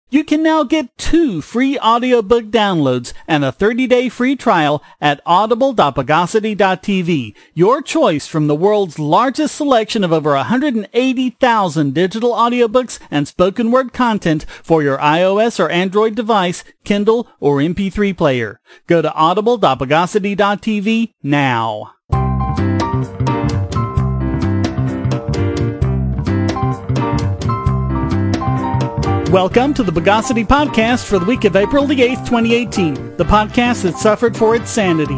You can now get 2 free audiobook downloads and a 30-day free trial at audible.bogosity.tv. Your choice from the world's largest selection of over 180,000 digital audiobooks and spoken word content for your iOS or Android device, Kindle, or MP3 player. Go to audible.bogosity.tv now. Welcome to the Bogosity Podcast for the week of April the 8th, 2018, the podcast that suffered for its sanity.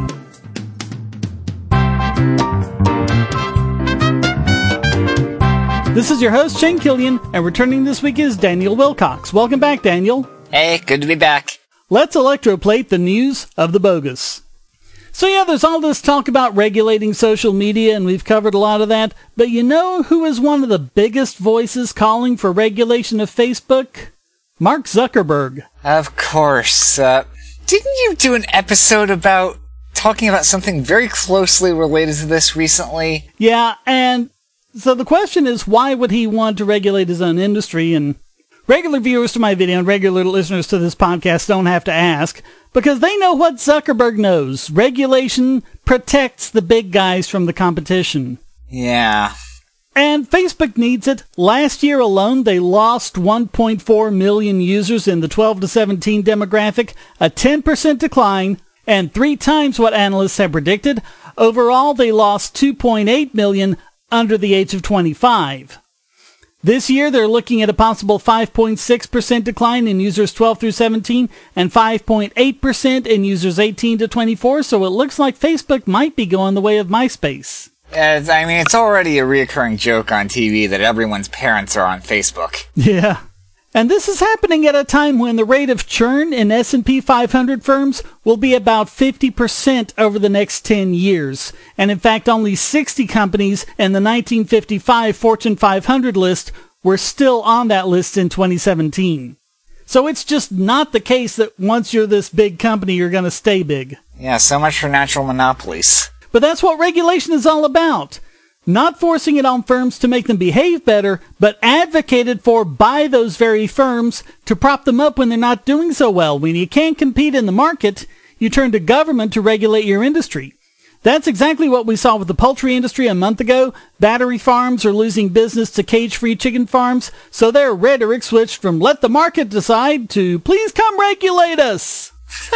This is your host, Shane Killian, and returning this week is Daniel Wilcox. Welcome back, Daniel. Hey, good to be back. Let's electroplate the news of the bogus. So yeah, there's all this talk about regulating social media, and we've covered a lot of that. But you know who is one of the biggest voices calling for regulation of Facebook? Mark Zuckerberg. Of course. Didn't you do an episode about talking about something very closely related to this recently? Yeah, and so the question is, why would he want to regulate his own industry? And regular viewers to my video and regular listeners to this podcast don't have to ask, because they know what Zuckerberg knows. Regulation protects the big guys from the competition. Yeah. And Facebook needs it. Last year alone, they lost 1.4 million users in the 12 to 17 demographic, a 10% decline, and 3 times what analysts had predicted. Overall, they lost 2.8 million under the age of 25. This year, they're looking at a possible 5.6% decline in users 12 through 17 and 5.8% in users 18 to 24, so it looks like Facebook might be going the way of MySpace. It's already a reoccurring joke on TV that everyone's parents are on Facebook. Yeah. And this is happening at a time when the rate of churn in S&P 500 firms will be about 50% over the next 10 years. And in fact, only 60 companies in the 1955 Fortune 500 list were still on that list in 2017. So it's just not the case that once you're this big company, you're going to stay big. Yeah, so much for natural monopolies. But that's what regulation is all about. Not forcing it on firms to make them behave better, but advocated for by those very firms to prop them up when they're not doing so well. When you can't compete in the market, you turn to government to regulate your industry. That's exactly what we saw with the poultry industry a month ago. Battery farms are losing business to cage-free chicken farms, so their rhetoric switched from let the market decide to please come regulate us.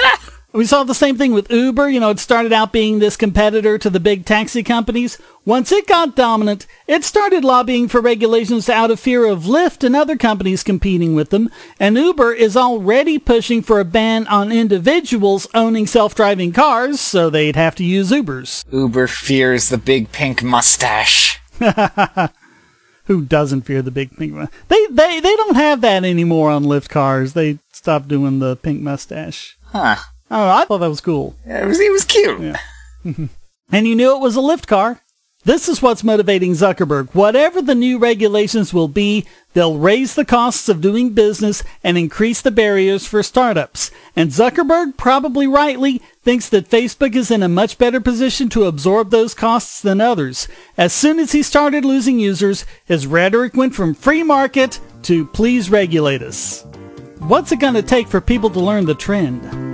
We saw the same thing with Uber. It started out being this competitor to the big taxi companies. Once it got dominant, it started lobbying for regulations out of fear of Lyft and other companies competing with them. And Uber is already pushing for a ban on individuals owning self-driving cars, so they'd have to use Ubers. Uber fears the big pink mustache. Who doesn't fear the big pink mustache? They don't have that anymore on Lyft cars. They stopped doing the pink mustache. Huh. Oh, I thought that was cool. Yeah, it was cute. Yeah. And you knew it was a Lyft car. This is what's motivating Zuckerberg. Whatever the new regulations will be, they'll raise the costs of doing business and increase the barriers for startups. And Zuckerberg, probably rightly, thinks that Facebook is in a much better position to absorb those costs than others. As soon as he started losing users, his rhetoric went from free market to please regulate us. What's it going to take for people to learn the trend?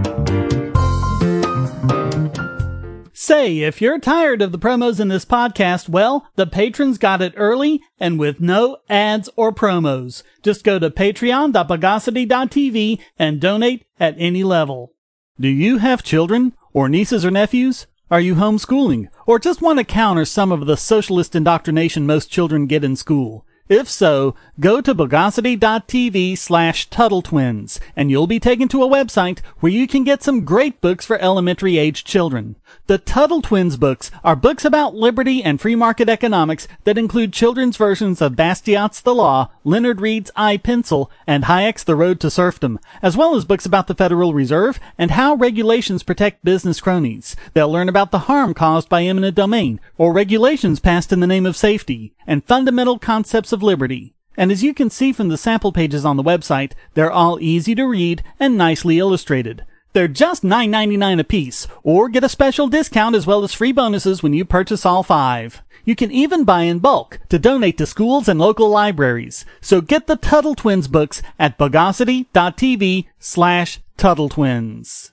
Say, if you're tired of the promos in this podcast, well, the patrons got it early and with no ads or promos. Just go to patreon.bogosity.tv and donate at any level. Do you have children or nieces or nephews? Are you homeschooling or just want to counter some of the socialist indoctrination most children get in school? If so, go to bogosity.tv/TuttleTwins, and you'll be taken to a website where you can get some great books for elementary-age children. The Tuttle Twins books are books about liberty and free market economics that include children's versions of Bastiat's The Law, Leonard Read's I, Pencil, and Hayek's The Road to Serfdom, as well as books about the Federal Reserve and how regulations protect business cronies. They'll learn about the harm caused by eminent domain, or regulations passed in the name of safety, and fundamental concepts of liberty. And as you can see from the sample pages on the website, they're all easy to read and nicely illustrated. They're just $9.99 a piece, or get a special discount as well as free bonuses when you purchase all 5. You can even buy in bulk to donate to schools and local libraries. So get the Tuttle Twins books at bogosity.tv/Tuttle Twins.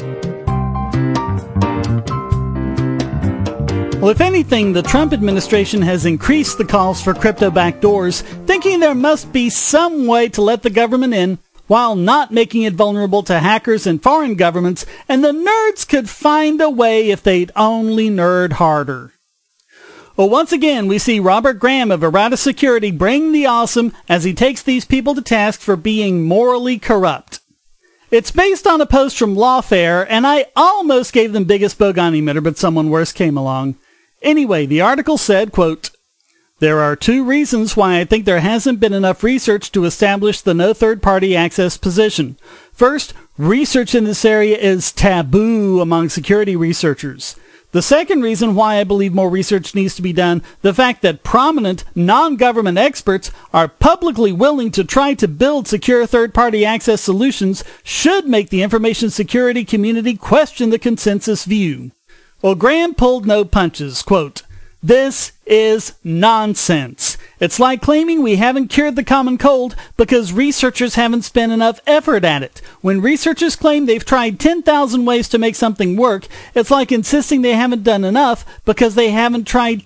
Well, if anything, the Trump administration has increased the calls for crypto backdoors, thinking there must be some way to let the government in while not making it vulnerable to hackers and foreign governments, and the nerds could find a way if they'd only nerd harder. Well, once again, we see Robert Graham of Errata Security bring the awesome as he takes these people to task for being morally corrupt. It's based on a post from Lawfare, and I almost gave them biggest bogon emitter, but someone worse came along. Anyway, the article said, quote, "There are two reasons why I think there hasn't been enough research to establish the no third-party access position. First, research in this area is taboo among security researchers. The second reason why I believe more research needs to be done, the fact that prominent non-government experts are publicly willing to try to build secure third-party access solutions, should make the information security community question the consensus view." Well, Graham pulled no punches. Quote, "This is nonsense. It's like claiming we haven't cured the common cold because researchers haven't spent enough effort at it. When researchers claim they've tried 10,000 ways to make something work, it's like insisting they haven't done enough because they haven't tried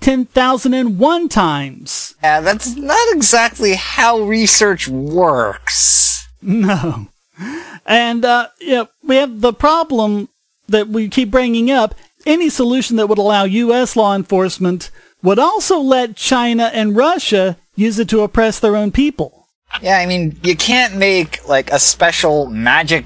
10,001 times. Yeah, that's not exactly how research works. No. And, we have the problem that we keep bringing up. Any solution that would allow U.S. law enforcement would also let China and Russia use it to oppress their own people. Yeah, I mean, you can't make, like, a special magic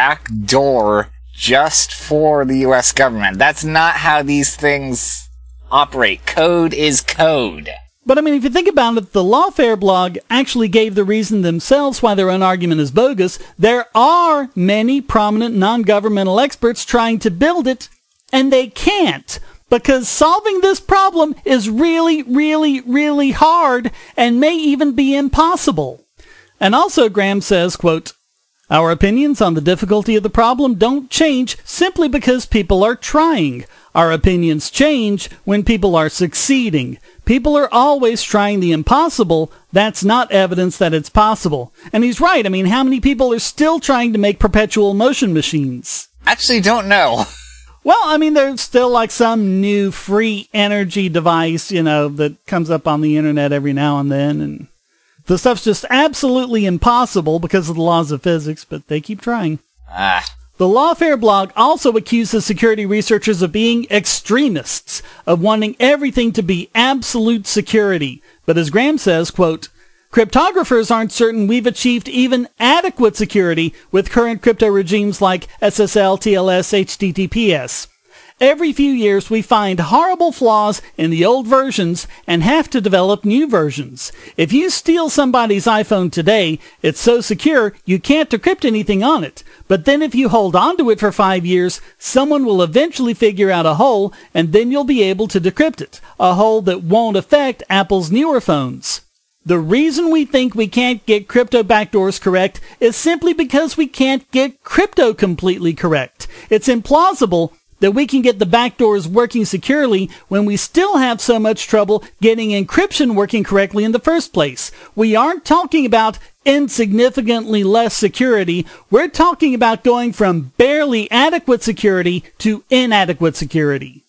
backdoor just for the U.S. government. That's not how these things operate. Code is code. But I mean, if you think about it, the Lawfare blog actually gave the reason themselves why their own argument is bogus. There are many prominent non-governmental experts trying to build it, and they can't, because solving this problem is really, really, really hard and may even be impossible. And also, Graham says, quote, "Our opinions on the difficulty of the problem don't change simply because people are trying. Our opinions change when people are succeeding. People are always trying the impossible. That's not evidence that it's possible." And he's right. I mean, how many people are still trying to make perpetual motion machines? Actually, don't know. Well, I mean, there's still like some new free energy device, that comes up on the internet every now and then. And the stuff's just absolutely impossible because of the laws of physics, but they keep trying. The Lawfare blog also accuses security researchers of being extremists, of wanting everything to be absolute security. But as Graham says, quote, "Cryptographers aren't certain we've achieved even adequate security with current crypto regimes like SSL, TLS, HTTPS. Every few years we find horrible flaws in the old versions and have to develop new versions. If you steal somebody's iPhone today, it's so secure you can't decrypt anything on it. But then if you hold on to it for 5 years, someone will eventually figure out a hole, and then you'll be able to decrypt it. A hole that won't affect Apple's newer phones. The reason we think we can't get crypto backdoors correct is simply because we can't get crypto completely correct. It's implausible that we can get the backdoors working securely when we still have so much trouble getting encryption working correctly in the first place. We aren't talking about insignificantly less security. We're talking about going from barely adequate security to inadequate security."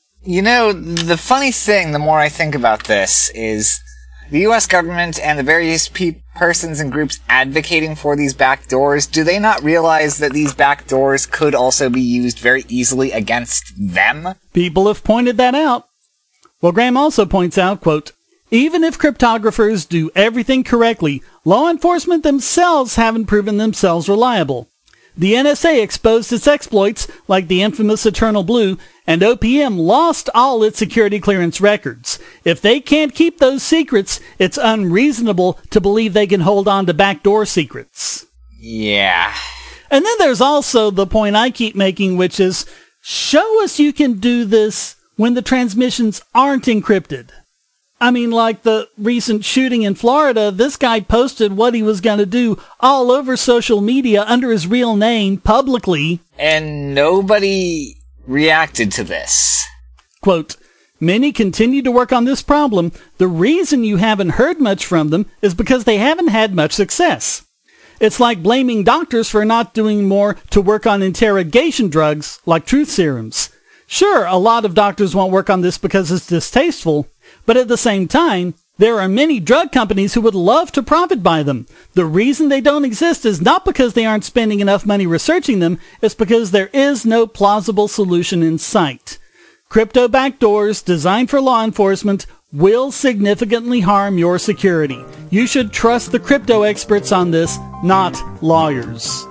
The funny thing, the more I think about this, is the U.S. government and the various persons and groups advocating for these backdoors, do they not realize that these backdoors could also be used very easily against them? People have pointed that out. Well, Graham also points out, quote, "Even if cryptographers do everything correctly, law enforcement themselves haven't proven themselves reliable. The NSA exposed its exploits, like the infamous Eternal Blue, and OPM lost all its security clearance records. If they can't keep those secrets, it's unreasonable to believe they can hold on to backdoor secrets." Yeah. And then there's also the point I keep making, which is, show us you can do this when the transmissions aren't encrypted. I mean, like the recent shooting in Florida, this guy posted what he was going to do all over social media under his real name publicly. And nobody reacted to this. Quote, Many continue to work on this problem. The reason you haven't heard much from them is because they haven't had much success. It's like blaming doctors for not doing more to work on interrogation drugs like truth serums. Sure, a lot of doctors won't work on this because it's distasteful, but at the same time, there are many drug companies who would love to profit by them. The reason they don't exist is not because they aren't spending enough money researching them, it's because there is no plausible solution in sight. Crypto backdoors designed for law enforcement will significantly harm your security. You should trust the crypto experts on this, not lawyers.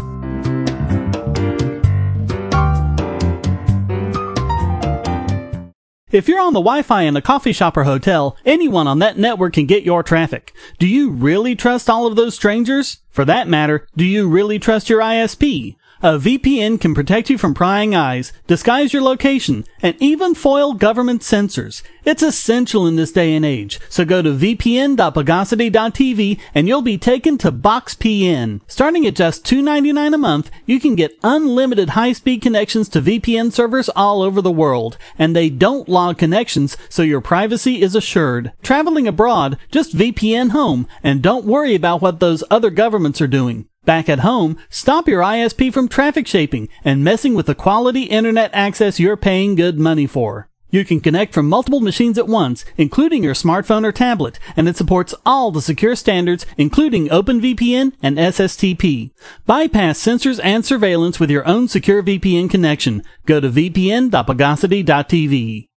If you're on the Wi-Fi in a coffee shop or hotel, anyone on that network can get your traffic. Do you really trust all of those strangers? For that matter, do you really trust your ISP? A VPN can protect you from prying eyes, disguise your location, and even foil government censors. It's essential in this day and age, so go to vpn.pagosity.tv and you'll be taken to BoxPN. Starting at just $2.99 a month, you can get unlimited high-speed connections to VPN servers all over the world, and they don't log connections, so your privacy is assured. Traveling abroad, just VPN home, and don't worry about what those other governments are doing. Back at home, stop your ISP from traffic shaping and messing with the quality internet access you're paying good money for. You can connect from multiple machines at once, including your smartphone or tablet, and it supports all the secure standards, including OpenVPN and SSTP. Bypass censors and surveillance with your own secure VPN connection. Go to vpn.pagosity.tv.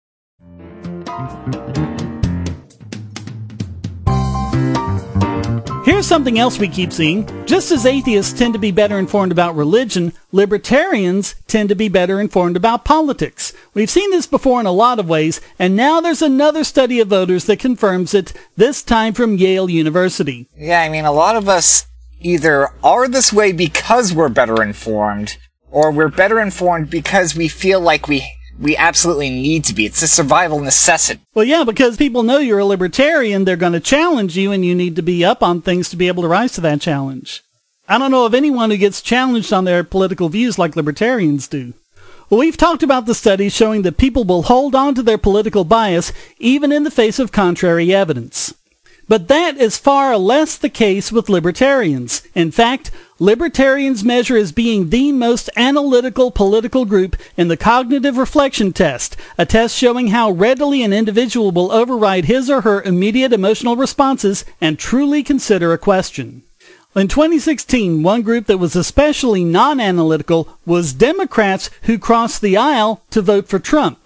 Here's something else we keep seeing. Just as atheists tend to be better informed about religion, libertarians tend to be better informed about politics. We've seen this before in a lot of ways, and now there's another study of voters that confirms it, this time from Yale University. Yeah, I mean, a lot of us either are this way because we're better informed, or we're better informed because we feel like we absolutely need to be. It's a survival necessity. Well, yeah, because people know you're a libertarian, they're going to challenge you, and you need to be up on things to be able to rise to that challenge. I don't know of anyone who gets challenged on their political views like libertarians do. Well, we've talked about the studies showing that people will hold on to their political bias even in the face of contrary evidence. But that is far less the case with libertarians. In fact, libertarians measure as being the most analytical political group in the cognitive reflection test, a test showing how readily an individual will override his or her immediate emotional responses and truly consider a question. In 2016, one group that was especially non-analytical was Democrats who crossed the aisle to vote for Trump.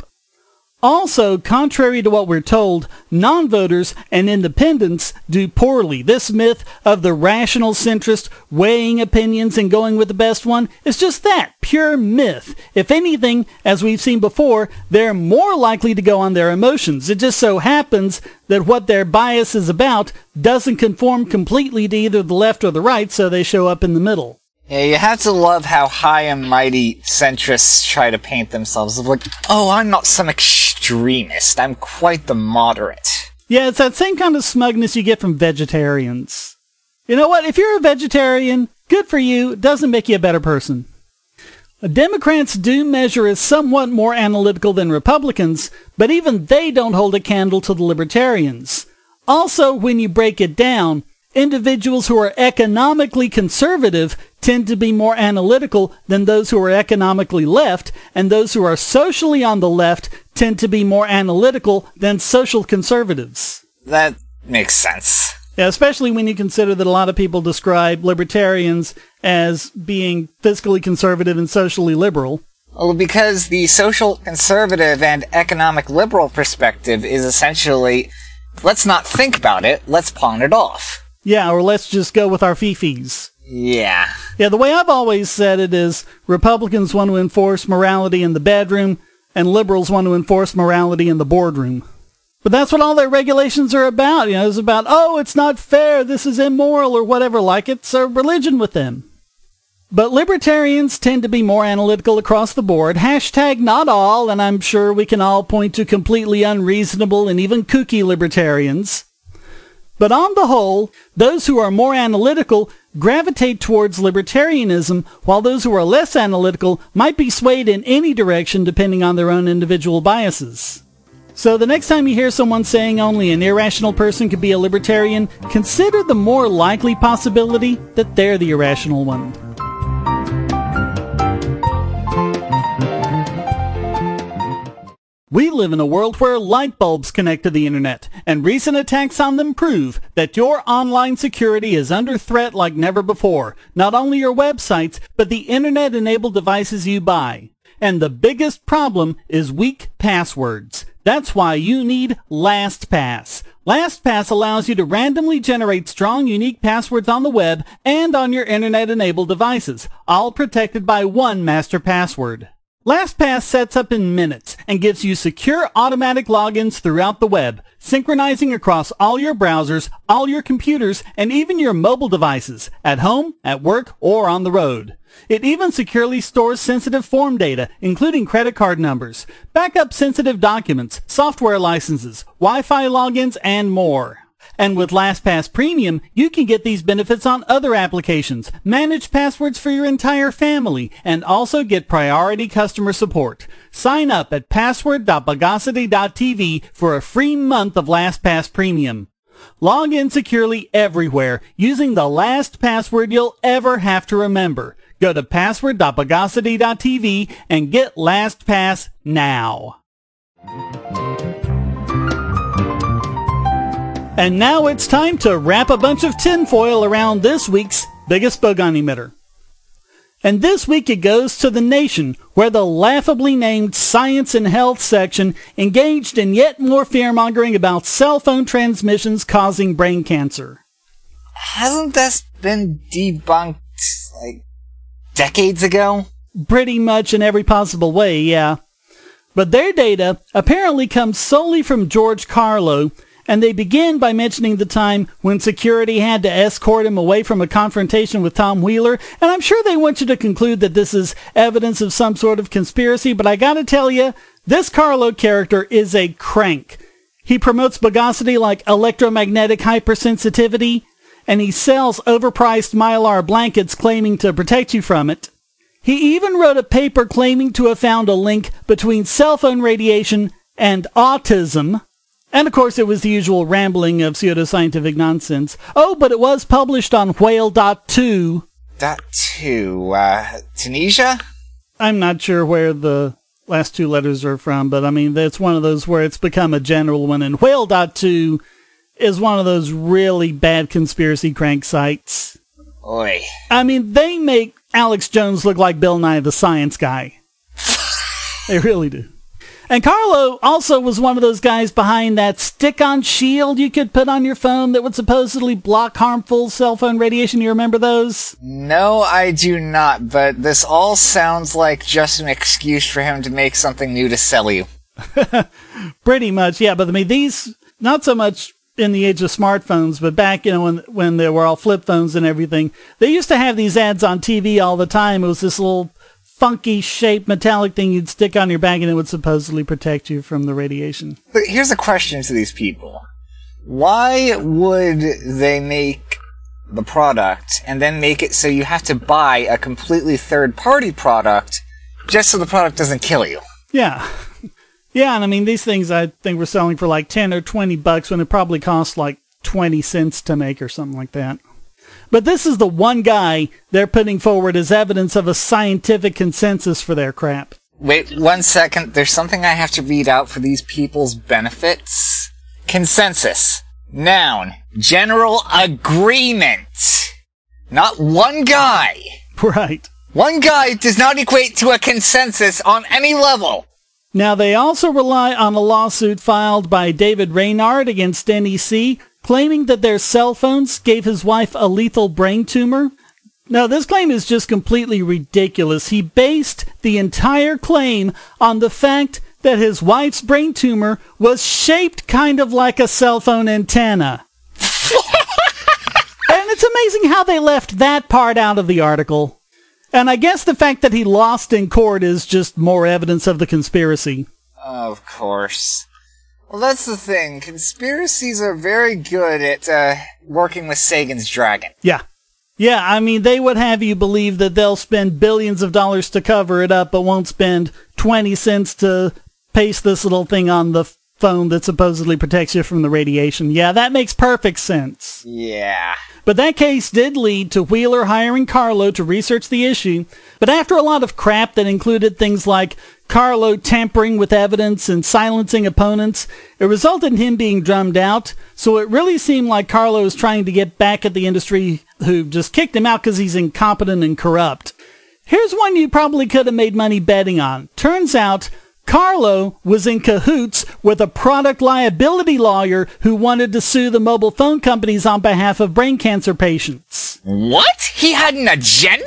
Also, contrary to what we're told, non-voters and independents do poorly. This myth of the rational centrist weighing opinions and going with the best one is just that, pure myth. If anything, as we've seen before, they're more likely to go on their emotions. It just so happens that what their bias is about doesn't conform completely to either the left or the right, so they show up in the middle. Yeah, you have to love how high and mighty centrists try to paint themselves as like, oh, I'm not some extremist, I'm quite the moderate. Yeah, it's that same kind of smugness you get from vegetarians. You know what? If you're a vegetarian, good for you. It doesn't make you a better person. Democrats do measure as somewhat more analytical than Republicans, but even they don't hold a candle to the libertarians. Also, when you break it down, individuals who are economically conservative tend to be more analytical than those who are economically left, and those who are socially on the left tend to be more analytical than social conservatives. That makes sense. Yeah, especially when you consider that a lot of people describe libertarians as being fiscally conservative and socially liberal. Well, because the social conservative and economic liberal perspective is essentially, let's not think about it, let's pawn it off. Yeah, or let's just go with our fifis. Yeah. Yeah, the way I've always said it is Republicans want to enforce morality in the bedroom, and liberals want to enforce morality in the boardroom. But that's what all their regulations are about. You know, it's about, oh, it's not fair, this is immoral, or whatever like it. It's a religion with them. But libertarians tend to be more analytical across the board. Hashtag not all, and I'm sure we can all point to completely unreasonable and even kooky libertarians. But on the whole, those who are more analytical gravitate towards libertarianism, while those who are less analytical might be swayed in any direction depending on their own individual biases. So the next time you hear someone saying only an irrational person could be a libertarian, consider the more likely possibility that they're the irrational one. We live in a world where light bulbs connect to the internet, and recent attacks on them prove that your online security is under threat like never before. Not only your websites, but the internet-enabled devices you buy. And the biggest problem is weak passwords. That's why you need LastPass. LastPass allows you to randomly generate strong, unique passwords on the web and on your internet-enabled devices, all protected by one master password. LastPass sets up in minutes and gives you secure automatic logins throughout the web, synchronizing across all your browsers, all your computers, and even your mobile devices, at home, at work, or on the road. It even securely stores sensitive form data, including credit card numbers, backup sensitive documents, software licenses, Wi-Fi logins, and more. And with LastPass Premium, you can get these benefits on other applications, manage passwords for your entire family, and also get priority customer support. Sign up at password.bogosity.tv for a free month of LastPass Premium. Log in securely everywhere using the last password you'll ever have to remember. Go to password.bogosity.tv and get LastPass now. And now it's time to wrap a bunch of tinfoil around this week's biggest bogon emitter. And this week it goes to the nation, where the laughably named Science and Health section engaged in yet more fear-mongering about cell phone transmissions causing brain cancer. Hasn't this been debunked, decades ago? Pretty much in every possible way, yeah. But their data apparently comes solely from George Carlo, and they begin by mentioning the time when security had to escort him away from a confrontation with Tom Wheeler, and I'm sure they want you to conclude that this is evidence of some sort of conspiracy, but I gotta tell you, this Carlo character is a crank. He promotes bogosity like electromagnetic hypersensitivity, and he sells overpriced Mylar blankets claiming to protect you from it. He even wrote a paper claiming to have found a link between cell phone radiation and autism. And of course it was the usual rambling of pseudoscientific nonsense. Oh, but it was published on Whale.2. Tunisia? I'm not sure where the last two letters are from, but I mean, it's one of those where it's become a general one. And Whale.2 is one of those really bad conspiracy crank sites. Oi. I mean, they make Alex Jones look like Bill Nye the Science Guy. They really do. And Carlo also was one of those guys behind that stick-on shield you could put on your phone that would supposedly block harmful cell phone radiation. You remember those? No, I do not, but this all sounds like just an excuse for him to make something new to sell you. Pretty much, yeah. But I mean, these, not so much in the age of smartphones, but back, when they were all flip phones and everything, they used to have these ads on TV all the time. It was this little funky shaped metallic thing you'd stick on your back, and it would supposedly protect you from the radiation. But here's a question to these people. Why would they make the product and then make it so you have to buy a completely third-party product just so the product doesn't kill you? Yeah. Yeah, and I mean, these things I think were selling for like $10 or $20 when it probably cost like 20 cents to make or something like that. But this is the one guy they're putting forward as evidence of a scientific consensus for their crap. Wait 1 second. There's something I have to read out for these people's benefits. Consensus. Noun. General agreement. Not one guy. Right. One guy does not equate to a consensus on any level. Now, they also rely on a lawsuit filed by David Reynard against NEC, claiming that their cell phones gave his wife a lethal brain tumor. Now, this claim is just completely ridiculous. He based the entire claim on the fact that his wife's brain tumor was shaped kind of like a cell phone antenna. And it's amazing how they left that part out of the article. And I guess the fact that he lost in court is just more evidence of the conspiracy. Of course. Well, that's the thing. Conspiracies are very good at working with Sagan's dragon. Yeah. Yeah, I mean, they would have you believe that they'll spend billions of dollars to cover it up, but won't spend 20 cents to paste this little thing on the phone that supposedly protects you from the radiation. Yeah, that makes perfect sense. Yeah. But that case did lead to Wheeler hiring Carlo to research the issue. But after a lot of crap that included things like Carlo tampering with evidence and silencing opponents, it resulted in him being drummed out. So it really seemed like Carlo was trying to get back at the industry who just kicked him out because he's incompetent and corrupt. Here's one you probably could have made money betting on. Turns out Carlo was in cahoots with a product liability lawyer who wanted to sue the mobile phone companies on behalf of brain cancer patients. What? He had an agenda?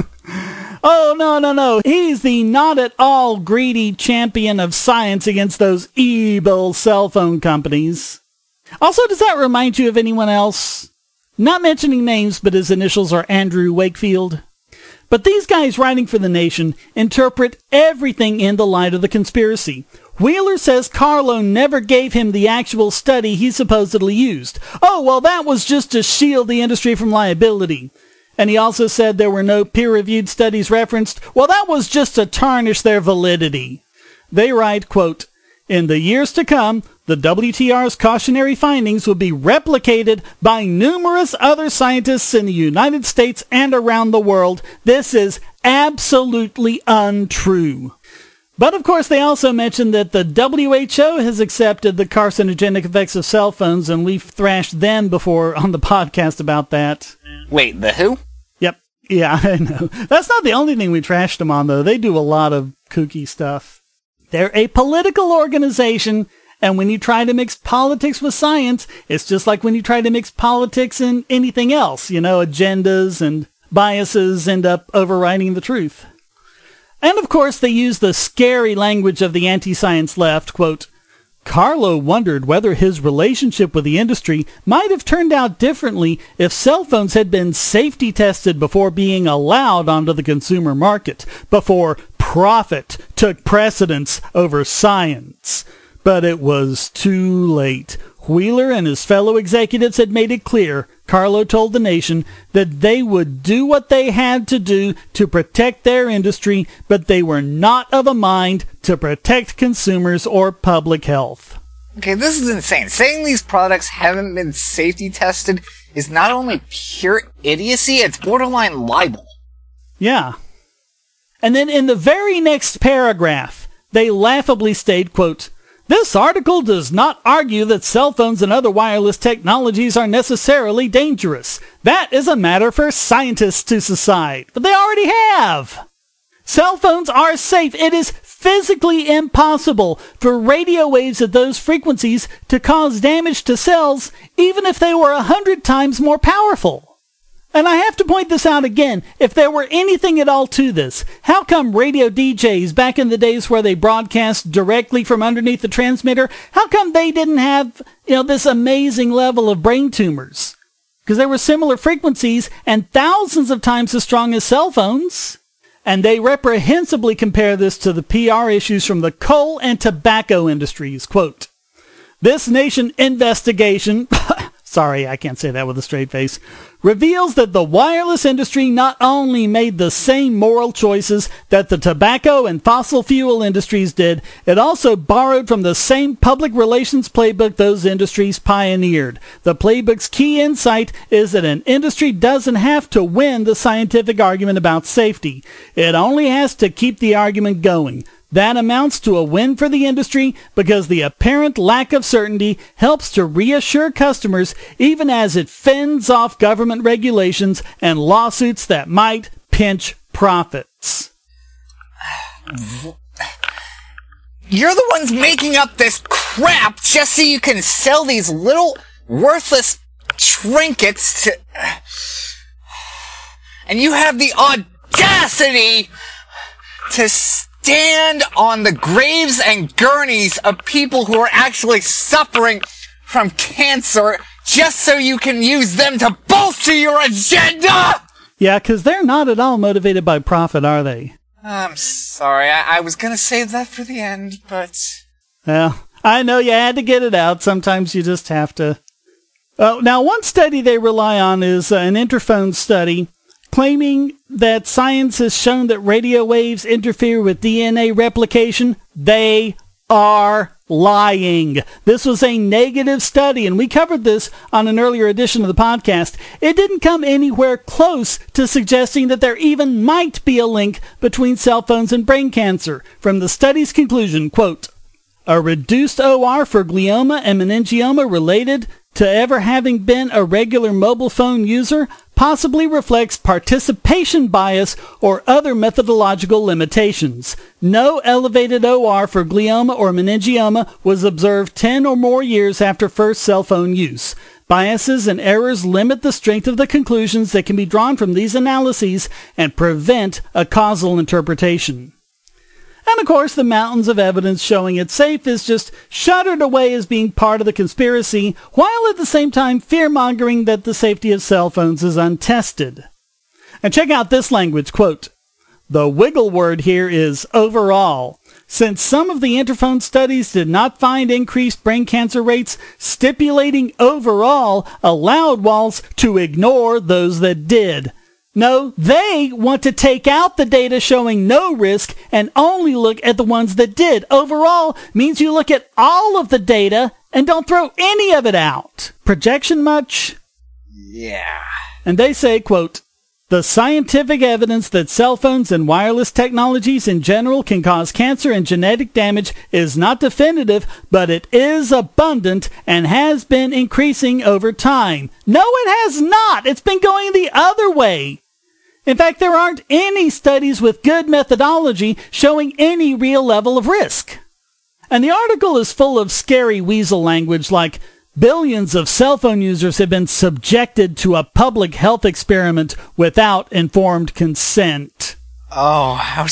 Oh, no. He's the not at all greedy champion of science against those evil cell phone companies. Also, does that remind you of anyone else? Not mentioning names, but his initials are Andrew Wakefield. But these guys writing for The Nation interpret everything in the light of the conspiracy. Wheeler says Carlo never gave him the actual study he supposedly used. Oh, well, that was just to shield the industry from liability. And he also said there were no peer-reviewed studies referenced. Well, that was just to tarnish their validity. They write, quote, "In the years to come, the WTR's cautionary findings will be replicated by numerous other scientists in the United States and around the world. This is absolutely untrue." But of course, they also mentioned that the WHO has accepted the carcinogenic effects of cell phones, and we've thrashed them before on the podcast about that. Wait, the who? Yep. Yeah, I know. That's not the only thing we trashed them on, though. They do a lot of kooky stuff. They're a political organization, and when you try to mix politics with science, it's just like when you try to mix politics and anything else. You know, agendas and biases end up overriding the truth. And of course, they use the scary language of the anti-science left, quote, "Carlo wondered whether his relationship with the industry might have turned out differently if cell phones had been safety tested before being allowed onto the consumer market, before profit took precedence over science. But it was too late. Wheeler and his fellow executives had made it clear," Carlo told The Nation, "that they would do what they had to do to protect their industry, but they were not of a mind to protect consumers or public health." Okay, this is insane. Saying these products haven't been safety tested is not only pure idiocy, it's borderline libel. Yeah. And then in the very next paragraph, they laughably state, quote, "This article does not argue that cell phones and other wireless technologies are necessarily dangerous. That is a matter for scientists to decide." But they already have. Cell phones are safe. It is physically impossible for radio waves at those frequencies to cause damage to cells, even if they were 100 times more powerful. And I have to point this out again. If there were anything at all to this, how come radio DJs back in the days where they broadcast directly from underneath the transmitter, how come they didn't have, this amazing level of brain tumors? Because they were similar frequencies and thousands of times as strong as cell phones. And they reprehensibly compare this to the PR issues from the coal and tobacco industries. Quote, "This Nation investigation," sorry, I can't say that with a straight face, "reveals that the wireless industry not only made the same moral choices that the tobacco and fossil fuel industries did, it also borrowed from the same public relations playbook those industries pioneered. The playbook's key insight is that an industry doesn't have to win the scientific argument about safety. It only has to keep the argument going. That amounts to a win for the industry because the apparent lack of certainty helps to reassure customers even as it fends off government regulations and lawsuits that might pinch profits." You're the ones making up this crap just so you can sell these little worthless trinkets to... And you have the audacity to stand on the graves and gurneys of people who are actually suffering from cancer just so you can use them to bolster your agenda! Yeah, because they're not at all motivated by profit, are they? I'm sorry, I was gonna save that for the end, but... Well, I know you had to get it out. Sometimes you just have to. Now, one study they rely on is an Interphone study claiming that science has shown that radio waves interfere with DNA replication. They are lying. This was a negative study, and we covered this on an earlier edition of the podcast. It didn't come anywhere close to suggesting that there even might be a link between cell phones and brain cancer. From the study's conclusion, quote, a reduced OR for glioma and meningioma related to ever having been a regular mobile phone user possibly reflects participation bias or other methodological limitations. No elevated OR for glioma or meningioma was observed 10 or more years after first cell phone use. Biases and errors limit the strength of the conclusions that can be drawn from these analyses and prevent a causal interpretation. And of course, the mountains of evidence showing it's safe is just shuttered away as being part of the conspiracy, while at the same time fear-mongering that the safety of cell phones is untested. And check out this language, quote, the wiggle word here is overall. Since some of the Interphone studies did not find increased brain cancer rates, stipulating overall allowed Walls to ignore those that did. No, they want to take out the data showing no risk and only look at the ones that did. Overall means you look at all of the data and don't throw any of it out. Projection much? Yeah. And they say, quote, the scientific evidence that cell phones and wireless technologies in general can cause cancer and genetic damage is not definitive, but it is abundant and has been increasing over time. No, it has not. It's been going the other way. In fact, there aren't any studies with good methodology showing any real level of risk. And the article is full of scary weasel language like, billions of cell phone users have been subjected to a public health experiment without informed consent. Oh, how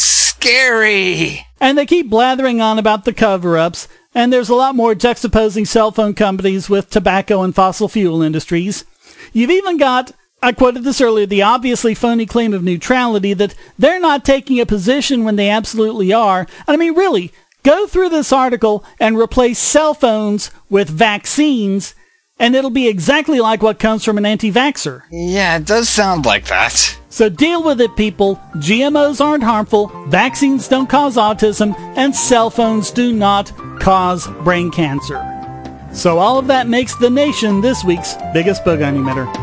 scary! And they keep blathering on about the cover-ups, and there's a lot more juxtaposing cell phone companies with tobacco and fossil fuel industries. You've even got, I quoted this earlier, the obviously phony claim of neutrality that they're not taking a position when they absolutely are. I mean, really, go through this article and replace cell phones with vaccines, and it'll be exactly like what comes from an anti-vaxxer. Yeah, it does sound like that. So deal with it, people. GMOs aren't harmful, vaccines don't cause autism, and cell phones do not cause brain cancer. So all of that makes The Nation this week's biggest bogon emitter.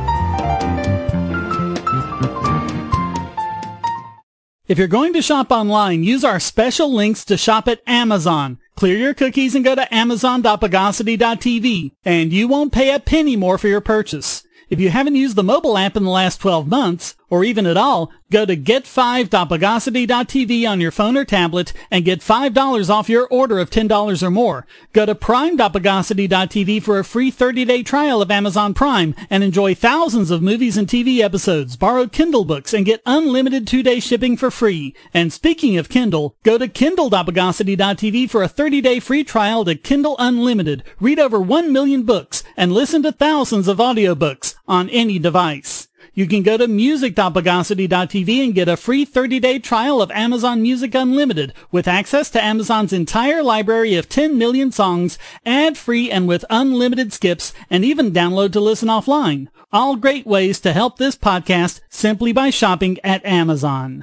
If you're going to shop online, use our special links to shop at Amazon. Clear your cookies and go to amazon.bogosity.tv, and you won't pay a penny more for your purchase. If you haven't used the mobile app in the last 12 months, or even at all, go to get5.bogosity.tv on your phone or tablet and get $5 off your order of $10 or more. Go to prime.bogosity.tv for a free 30-day trial of Amazon Prime and enjoy thousands of movies and TV episodes, borrowed Kindle books, and get unlimited 2-day shipping for free. And speaking of Kindle, go to kindle.bogosity.tv for a 30-day free trial to Kindle Unlimited. Read over 1 million books and listen to thousands of audiobooks on any device. You can go to music.bogosity.tv and get a free 30-day trial of Amazon Music Unlimited with access to Amazon's entire library of 10 million songs, ad-free and with unlimited skips, and even download to listen offline. All great ways to help this podcast simply by shopping at Amazon.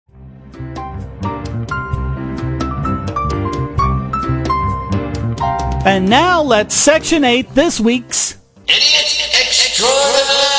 And now let's sectionate this week's Idiot Extraordinaire!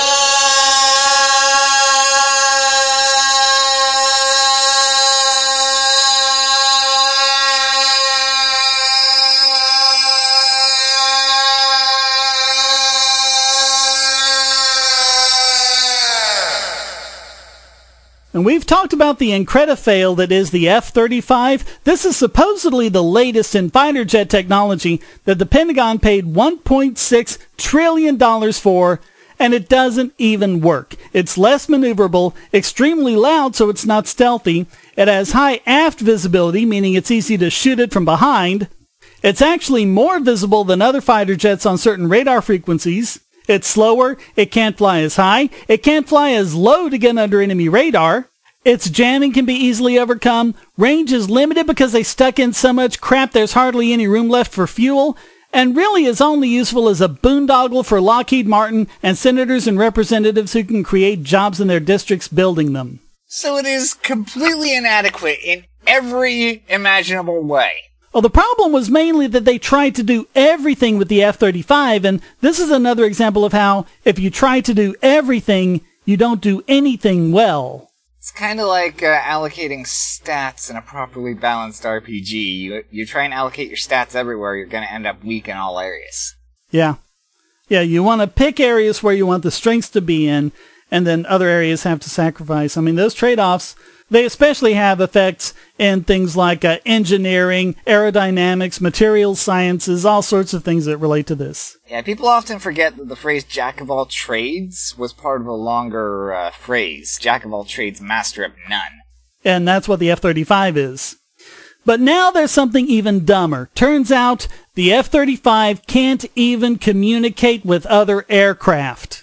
And we've talked about the Incredifail that is the F-35. This is supposedly the latest in fighter jet technology that the Pentagon paid $1.6 trillion for, and it doesn't even work. It's less maneuverable, extremely loud so it's not stealthy. It has high aft visibility, meaning it's easy to shoot it from behind. It's actually more visible than other fighter jets on certain radar frequencies. It's slower, it can't fly as high, it can't fly as low to get under enemy radar. Its jamming can be easily overcome, range is limited because they stuck in so much crap there's hardly any room left for fuel, and really is only useful as a boondoggle for Lockheed Martin and senators and representatives who can create jobs in their districts building them. So it is completely inadequate in every imaginable way. Well, the problem was mainly that they tried to do everything with the F-35, and this is another example of how, if you try to do everything, you don't do anything well. It's kind of like allocating stats in a properly balanced RPG. You try and allocate your stats everywhere, you're going to end up weak in all areas. Yeah. Yeah, you want to pick areas where you want the strengths to be in, and then other areas have to sacrifice. I mean, those trade-offs, they especially have effects in things like engineering, aerodynamics, materials sciences, all sorts of things that relate to this. Yeah, people often forget that the phrase jack of all trades was part of a longer phrase. Jack of all trades, master of none. And that's what the F-35 is. But now there's something even dumber. Turns out the F-35 can't even communicate with other aircraft.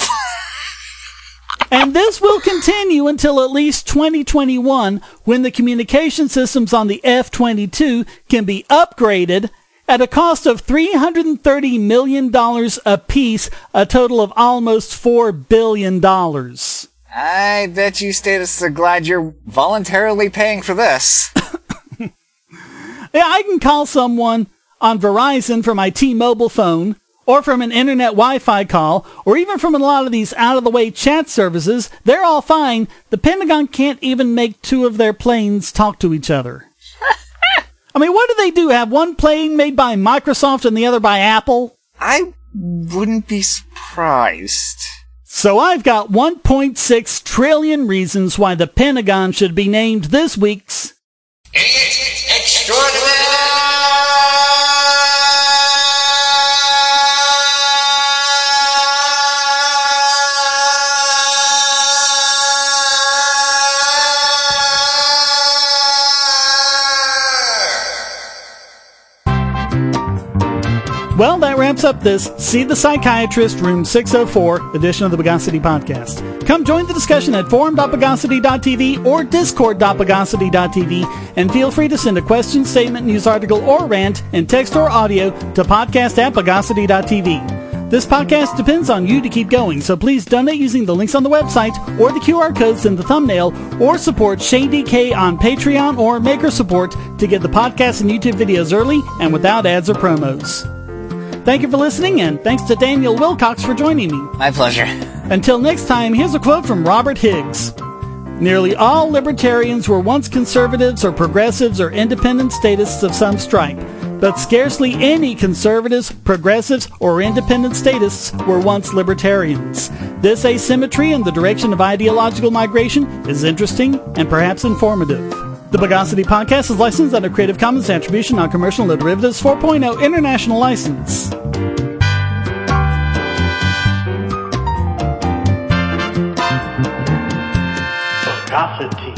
And this will continue until at least 2021, when the communication systems on the F-22 can be upgraded at a cost of $330 million apiece, a total of almost $4 billion. I bet you statists are glad you're voluntarily paying for this. Yeah, I can call someone on Verizon from my T-Mobile phone, or from an internet Wi-Fi call, or even from a lot of these out-of-the-way chat services. They're all fine. The Pentagon can't even make two of their planes talk to each other. I mean, what do? Have one plane made by Microsoft and the other by Apple? I wouldn't be surprised. So I've got 1.6 trillion reasons why the Pentagon should be named this week's Idiot Extraordinaire! Well, that wraps up this See the Psychiatrist, Room 604 edition of the Bogosity Podcast. Come join the discussion at forum.bogosity.tv or discord.bogosity.tv, and feel free to send a question, statement, news article, or rant in text or audio to podcast@bogosity.tv. This podcast depends on you to keep going, so please donate using the links on the website or the QR codes in the thumbnail, or support Shane DK on Patreon or Maker Support to get the podcast and YouTube videos early and without ads or promos. Thank you for listening, and thanks to Daniel Wilcox for joining me. My pleasure. Until next time, here's a quote from Robert Higgs. Nearly all libertarians were once conservatives or progressives or independent statists of some stripe, but scarcely any conservatives, progressives, or independent statists were once libertarians. This asymmetry in the direction of ideological migration is interesting and perhaps informative. The Bogosity Podcast is licensed under Creative Commons Attribution, Non-Commercial, No Derivatives 4.0 International License. Bogosity.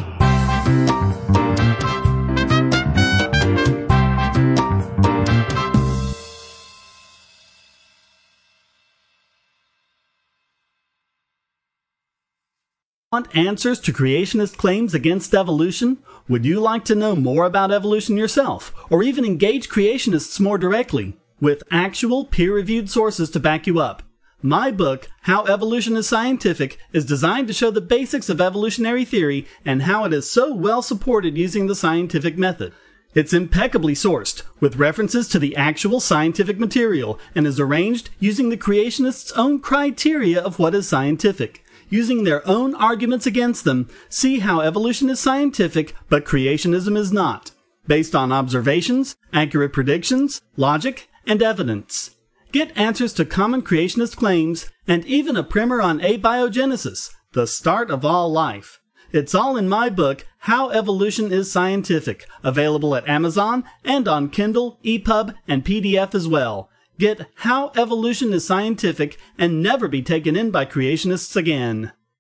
Want answers to creationist claims against evolution? Would you like to know more about evolution yourself, or even engage creationists more directly, with actual peer-reviewed sources to back you up? My book, How Evolution is Scientific, is designed to show the basics of evolutionary theory and how it is so well supported using the scientific method. It's impeccably sourced, with references to the actual scientific material, and is arranged using the creationists' own criteria of what is scientific. Using their own arguments against them, see how evolution is scientific, but creationism is not, based on observations, accurate predictions, logic, and evidence. Get answers to common creationist claims, and even a primer on abiogenesis, the start of all life. It's all in my book, How Evolution is Scientific, available at Amazon and on Kindle, EPUB, and PDF as well. Get How Evolution is Scientific and never be taken in by creationists again.